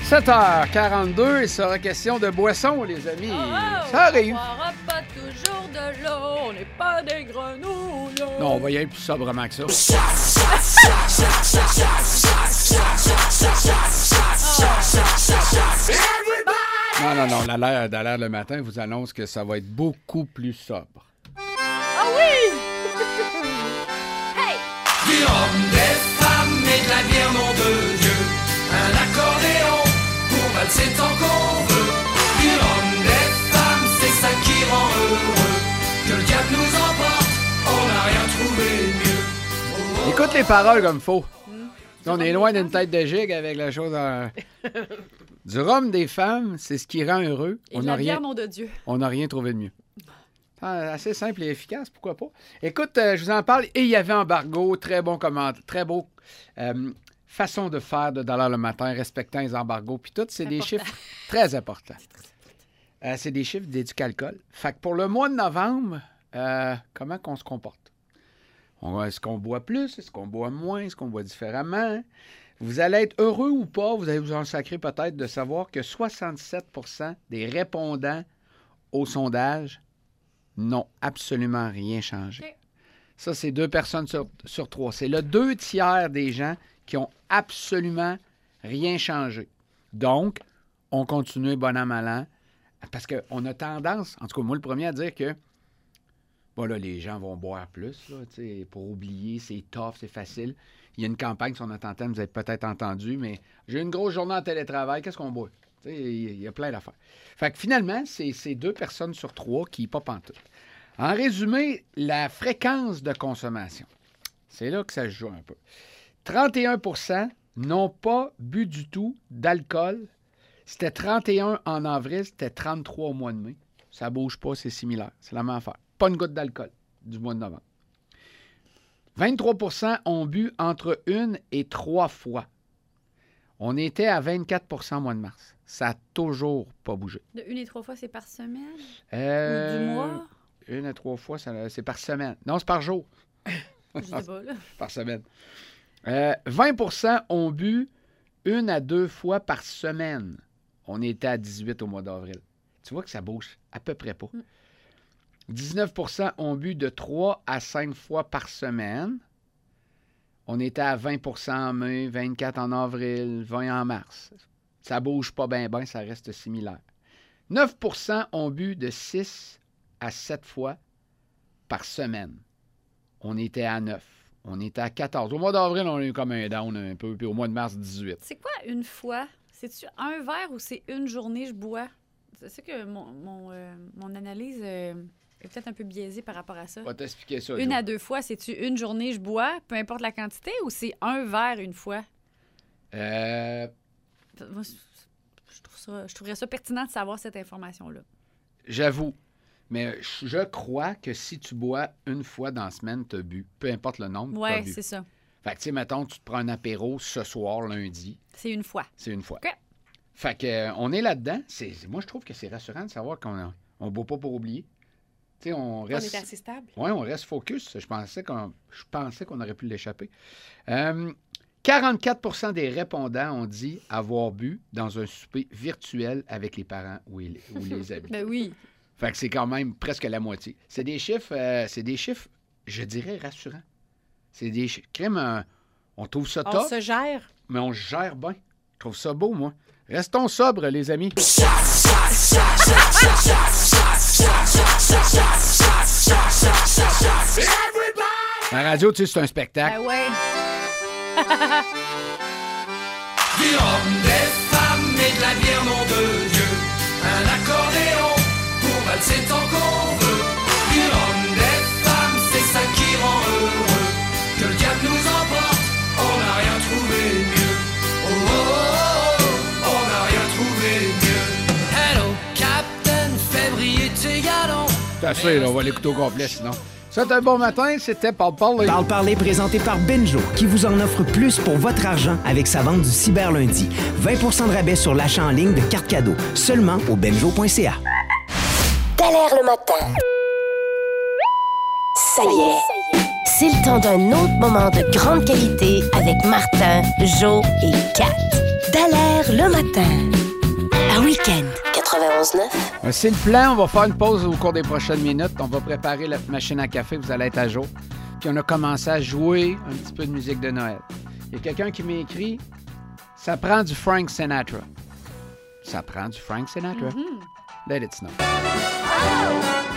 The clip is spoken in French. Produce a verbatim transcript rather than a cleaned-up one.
sept heures quarante-deux, il sera question de boisson, les amis. Oh, oh, ça arrive. On boira pas toujours de l'eau, on n'est pas des grenouilles. Non, on va y aller plus sobrement que ça. Non, non, non, la l'air, dans l'air le matin vous annonce que ça va être beaucoup plus sobre. Ah oui! Hey! Du homme, des femmes et de la bière, nom de Dieu. Un accordéon pour valser tant qu'on veut. Du homme, des femmes, c'est ça qui rend heureux. Que le diable nous emporte, on n'a rien trouvé mieux. Oh, oh, Écoute les paroles comme faut. Mmh. On est loin d'une tête de gigue avec la chose en... Du rhum des femmes, c'est ce qui rend heureux. Et on de n'a la bière, rien... nom de Dieu. On n'a rien trouvé de mieux. Ah, assez simple et efficace, pourquoi pas? Écoute, euh, je vous en parle. Et il y avait embargo, très bon commentaire, très beau euh, façon de faire de Dollar le matin, respectant les embargos. Puis tout, c'est des Important. chiffres très importants. Euh, c'est des chiffres d'éduc-alcool. Fait que pour le mois de novembre, euh, comment qu'on se comporte? On, est-ce qu'on boit plus? Est-ce qu'on boit moins? Est-ce qu'on boit différemment? Vous allez être heureux ou pas? Vous allez vous en sacrer peut-être de savoir que soixante-sept pour cent des répondants au sondage n'ont absolument rien changé. Okay. Ça, c'est deux personnes sur, sur trois. C'est le deux tiers des gens qui ont absolument rien changé. Donc, on continue bon an, mal an, parce qu'on a tendance, en tout cas, moi, le premier à dire que, bon, là, les gens vont boire plus, là, pour oublier, c'est tough, c'est facile. Il y a une campagne sur notre antenne, vous avez peut-être entendu, mais j'ai une grosse journée en télétravail, qu'est-ce qu'on boit? Il y a plein d'affaires. Fait que finalement, c'est, c'est deux personnes sur trois qui pas pantoute. En résumé, la fréquence de consommation. C'est là que ça se joue un peu. trente et un pour cent n'ont pas bu du tout d'alcool. C'était trente et un en avril, c'était trente-trois au mois de mai. Ça bouge pas, c'est similaire. C'est la même affaire. Pas une goutte d'alcool du mois de novembre. vingt-trois pour cent ont bu entre une et trois fois. On était à vingt-quatre pour cent au mois de mars. Ça n'a toujours pas bougé. De une et trois fois, c'est par semaine? Euh, Ou du mois? Une à trois fois, ça, c'est par semaine. Non, c'est par jour. Je sais pas, là. Par semaine. Euh, vingt pour cent ont bu une à deux fois par semaine. On était à dix-huit au mois d'avril. Tu vois que ça bouge à peu près pas. Mm. dix-neuf pour cent ont bu de trois à cinq fois par semaine. On était à vingt pour cent en mai, vingt-quatre en avril, vingt en mars. Ça bouge pas bien, bien, ça reste similaire. neuf pour cent ont bu de six à sept fois par semaine. On était à neuf. On était à quatorze. Au mois d'avril, on a eu comme un down un peu, puis au mois de mars, dix-huit. C'est quoi une fois? C'est-tu un verre ou c'est une journée je bois? C'est ça que mon, mon, euh, mon analyse euh, est peut-être un peu biaisée par rapport à ça. On va t'expliquer ça. Une Joe. à deux fois, c'est-tu une journée je bois, peu importe la quantité, ou c'est un verre une fois? Euh... Moi, je, trouve ça, je trouverais ça pertinent de savoir cette information-là. J'avoue. Mais je crois que si tu bois une fois dans la semaine, tu as bu. Peu importe le nombre, tu as bu. Oui, c'est ça. Fait que, tu sais, mettons, tu te prends un apéro ce soir, lundi. C'est une fois. C'est une fois. OK. Fait que, euh, on est là-dedans. C'est, moi, je trouve que c'est rassurant de savoir qu'on ne boit pas pour oublier. Tu sais, on reste... On est assez stable. Oui, on reste focus. Je pensais qu'on, je pensais qu'on aurait pu l'échapper. Euh, quarante-quatre pour cent des répondants ont dit avoir bu dans un souper virtuel avec les parents ou les, ou les amis. Ben oui. Fait que c'est quand même presque la moitié. C'est des chiffres, euh, c'est des chiffres, je dirais, rassurants. C'est des chiffres. Crème, euh, on trouve ça On top, se gère. mais on gère bien. Je trouve ça beau, moi. Restons sobres, les amis. La radio, tu sais, c'est un spectacle. Ben ouais. du homme, des femmes et de la bière, nom de Dieu. Un accordéon pour valser tant qu'on veut. Du homme, des femmes, c'est ça qui rend heureux. Que le diable nous emporte, on n'a rien trouvé mieux. Oh, oh, oh, oh, on n'a rien trouvé mieux. Hello, Captain, février, tes galons. C'est assez, là, on va l'écouter au complet, sinon. C'est un bon matin, c'était Parle Parler. Parle Parler présenté par Benjo, qui vous en offre plus pour votre argent avec sa vente du Cyber Lundi. vingt pour cent de rabais sur l'achat en ligne de cartes cadeaux, seulement au benjo point c a. Dallaire le matin. Ça y est, c'est le temps d'un autre moment de grande qualité avec Martin, Jo et Kat. Dallaire le matin. Un week-end. quatre-vingt-onze neuf. C'est le plan. On va faire une pause au cours des prochaines minutes. On va préparer la machine à café. Vous allez être à jour. Puis on a commencé à jouer un petit peu de musique de Noël. Il y a quelqu'un qui m'a écrit « Ça prend du Frank Sinatra. » Ça prend du Frank Sinatra. Mm-hmm. Let it snow.